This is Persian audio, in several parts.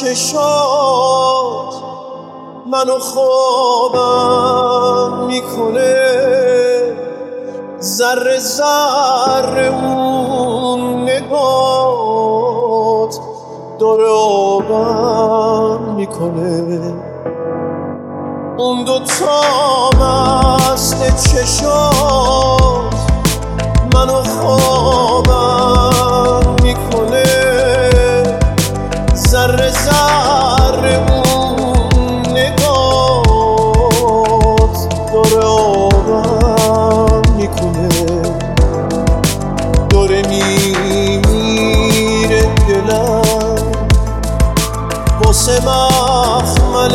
چشات منو خوابم میکنه، ذره ذره اون نگات داره آبم میکنه. اون دوتا مست چشات منو خوابم میکنه، ذره ذره اون نگات داره آبم میکنه. داره میمیره دلم واسه مخمل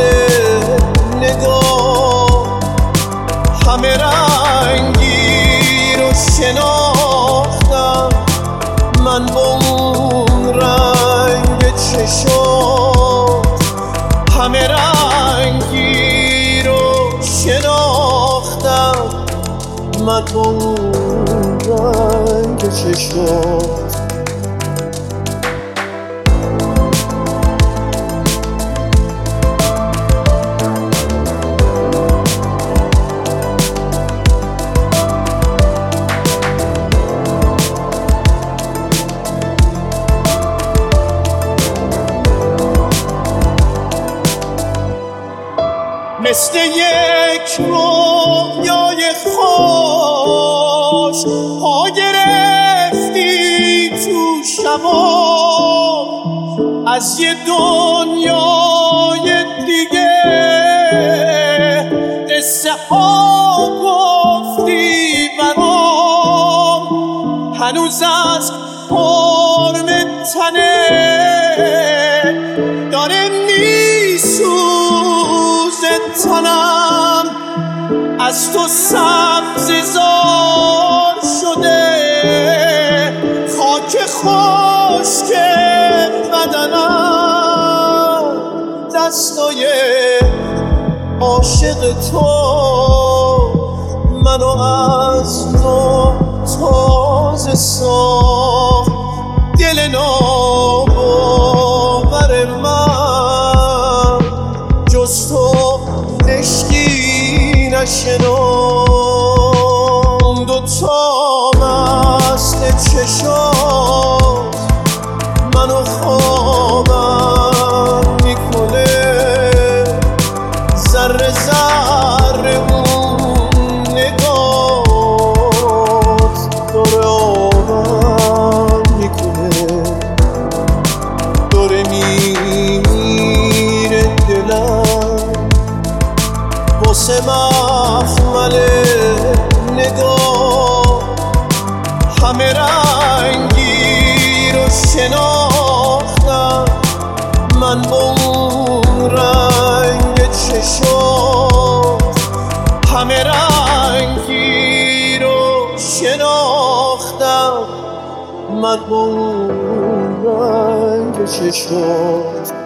نگاه، همه رنگی رو شناختم من با اون رنگ چشات، همه رنگی رو شناختم من با اون رنگ چشات. مثل یک رویای خوش پا گرفتی تو شبا، از یه دنیای دیگه قصه ها گفتی برام، هنوز از حرم تنه داره میسوزه تنم، از تو سبززار شده خاک خشک بدنم، دستای عاشق تو منو از نو تازه ساخت. دل ناباور من جز تو عشقی نشناخت. دوتا مست چشات منو خوابم میکنه، ذره ذره اون نگات داره آبم میکنه. داره میمیره دلم واسه مخمل نگاه، همه رنگی رو شناختم من با اون رنگ چشات، همه رنگی رو شناختم من با اون رنگ چشات.